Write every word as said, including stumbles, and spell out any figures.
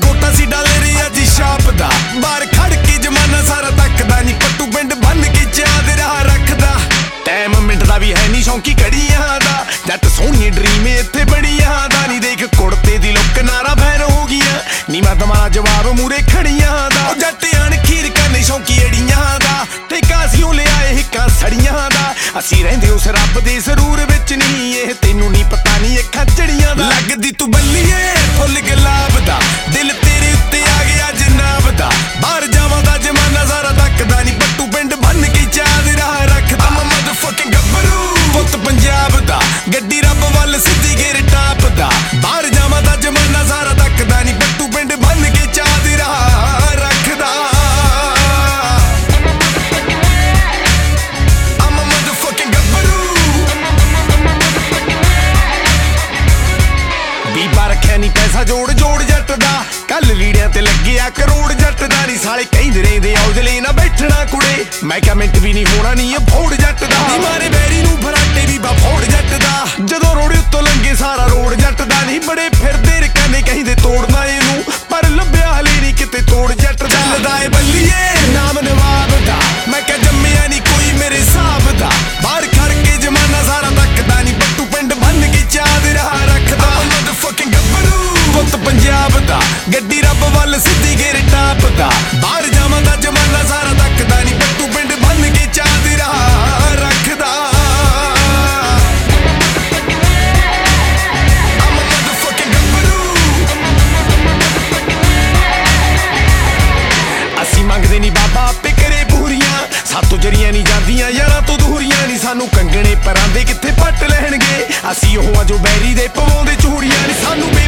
ਗੋਟਾ ਸੀ ਡਾਲਰ ਅੱਜ ਛਾਪ ਦਾ ਬਾਹਰ ਖੜ ਕੇ ਜਮਾਨਾ ਸਾਰਾ ਤੱਕਦਾ ਨੀ ਪੱਟੂ ਪਿੰਡ ਬੰਨ ਕੇ ਚਾਹ ਦੇ ਰਾਹ ਰੱਖਦਾ ਟਾਈਮ ਮਿੰਟ ਦਾ ਵੀ ਹੈ ਨੀ ਸ਼ੌਂਕੀ ਘੜੀਆਂ ਦਾ ਜੱਟ ਸੋਹਣੀ ਡਰੀਮ ਇੱਥੇ ਬੜੀਆਂ ਦਾ ਨੀ ਦੇਖ ਕੁੜਤੇ ਦੀ ਲੁੱਕ ਨਾਰਾ ਫੈਨ ਹੋ ਗਈਆਂ ਨੀ ਮੈਂ ਦਮਾ ਜਵਾਬ ਮੂਰੇ ਖੜੀਆਂ ਦਾ ਜੱਟ ਅਣਖੀਰ ਕਰਨੇ ਸ਼ੌਂਕੀ ਅੜੀਆਂ ਦਾ ਤੇ ਕਾਸੀਓ ਲਿਆਏ ਹਿੱਕਾਂ ਸੜੀਆਂ ਦਾ ਅਸੀਂ ਰਹਿੰਦੇ ਉਸ ਰੱਬ ਦੇ ਜ਼ਰੂਰ ਵਿੱਚ ਨਹੀਂ ਇਹ ਤੈਨੂੰ ਨੀ ਪਤਾ ਨੀ ਅੱਖਾਂ ਚੜੀਆਂ ਦਾ ਲੱਗਦੀ ਤੂੰ ਬੱਲੀਏ ਫੁੱਲ ਗੁਲਾਬ ਦਾ ਦਿਲ ਤੇਰੇ ਉੱਤੇ ਆ ਗਿਆ ਜਨਾਬ ਦਾ ਬਾਹਰ ਜਾਵਾਂ ਦਾ ਜਮਾਨਾ ਸਾਰਾ ਤੱਕਦਾ ਨੀ ਪੱਟੂ ਪਿੰਡ ਬੰਨ ਕੇ ਚਾਹ ਦੇ ਰਾਹ ਰੱਖਦਾ ਮੈਂ ਮਦਰਫਕਿੰਗ ਗੱਭਰੂ ਪੁੱਤ ਪੰਜਾਬ ਦਾ ਗੱਡੀ ਰੱਬ ਵੱਲ ਸਿੱਧੀ ਗੇਰ ਟਾਪ ਦਾ ਬਾਹਰ ਜਾਵਾਂ ਦਾ ਜਮਾਨਾ ਸਾਰਾ ਤੱਕਦਾ ਨੀ ਪੱਟੂ ਪਿੰਡ ਬੰਨ ਕੇ ਚਾਹ ਦੇ ਰਾਹ ਰੱਖਦਾ I'm a motherfucking ਗੱਭਰੂ ਬੀਬਾ ਰੱਖਿਆ ਨੀ ਪੈਸਾ ਜੋੜ ਜੋੜ ਜੱਟ ਦਾ ਕੱਲ ਲੀੜਿਆਂ ਤੇ ਲੱਗਿਆ ਕਰੋੜ ਜੱਟ ਦਾ ਨੀ ਸਾਲੇ ਕਹਿੰਦੇ ਰਹਿੰਦੇ ਔਜਲੇ ਨਾ ਬੈਠਣਾ ਕੁੜੇ ਮੈਂ ਕਿਹਾ ਮਿੰਟ ਵੀ ਨਹੀਂ ਹੋਣਾ ਨੀ ਅਫੋੜ ਜੱਟ ਦਾ ਨੀ ਮਾਰੇ ਬੈਰੀ ਨੂੰ ਫਰਾਟੇ ਵੀ ਬਫੋੜ ਜੱਟ ਦਾ ਜਦੋਂ ਰੋੜੇ ਉੱਤੋਂ ਲੰਗੇ ਸਾਰਾ ਰੋਡ ਜੱਟ ਦਾ ਨੀ ਬੜੇ ਫਿਰਦੇ ਰਕਾਨੇ ਕਹਿੰਦੇ ਤੋੜਨਾ ਇਹਨੂੰ ਪਰ ਲੱਭਿਆ ਹਲੇ ਨੀ ਕਿਤੇ ਤੋੜ ਜੱਟ ਦਾ ਚੱਲਦਾ ਏ ਬੱਲੀਏ ਨਾਮ ਨਵਾਬ ਦਾ ਮੈਂ ਕਿਹਾ ਜੰਮਿਆ ਨੀ ਕੋਈ ਮੇਰੇ ਹਿਸਾਬ ਦਾ ਬਾਹਰ ਖੜ ਕੇ ਜਮਾਨਾ ਸਾਰਾ ਤੱਕਦਾ ਨੀ ਪੱਟੂ ਪਿੰਡ ਬੰਨ ਕੇ ਚਾਹ ਦੇ ਰਾਹ ਰੱਖਦਾ ਮਦਰਫਕਿੰਗ ਗੱਭਰੂ ਪੁੱਤ ਪੰਜਾਬ ਦਾ ਗੱਡੀ ਰੱਬ ਵੱਲ ਸਿੱਧੀ ਗੇਰ ਟਾਪ ਦਾ ਬਾਹਰ ਜਾਵਾਂ ਦਾ ਜਮਾਨਾ ਸਾਰਾ ਤੱਕਦਾ ਨੀ ਪੱਟੂ ਪਿੰਡ ਬੰਨ ਕੇ ਚਾਹ ਦੇ ਰਾਹ ਰੱਖਦਾ I'm a motherfucking ਗੱਭਰੂ ਅਸੀਂ ਮੰਗਦੇ ਨੀ ਬਾਬਾ ਆਪੇ ਕਰੇ ਪੂਰੀਆਂ ਸਾਤੋਂ ਜਰੀਆਂ ਨੀ ਜਾਂਦੀਆਂ ਯਾਰਾਂ ਤੋਂ ਦੂਰੀਆਂ ਨੀ ਸਾਨੂੰ ਕੰਗਣੇ ਪਰਾਂ ਦੇ ਕਿੱਥੇ ਪੱਟ ਲੈਣਗੇ ਅਸੀਂ ਉਹ ਆ ਜੋ ਬੈਰੀ ਦੇ ਪਵਾਉਂਦੇ ਚੂੜੀਆਂ ਨੀ ਸਾਨੂੰ